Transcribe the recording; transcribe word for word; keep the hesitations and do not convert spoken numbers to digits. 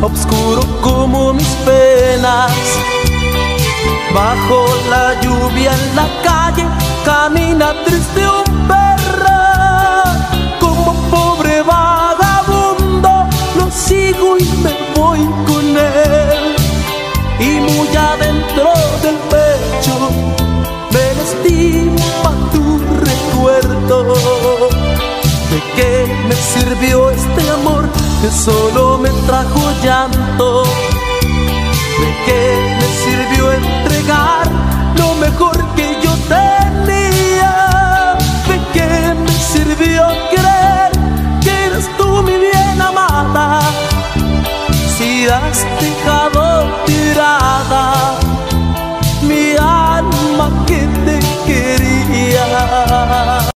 oscuro como mis penas. Bajo la lluvia en la calle camina triste un perro. Como pobre vagabundo lo sigo y me voy con él. Y muy adentro del pecho me lastima tu recuerdo. ¿De qué me sirvió este amor que solo me trajo llanto? ¿De qué me sirvió entregar lo mejor que yo tenía? ¿De qué me sirvió creer que eres tú mi bien amada si has dejado tirada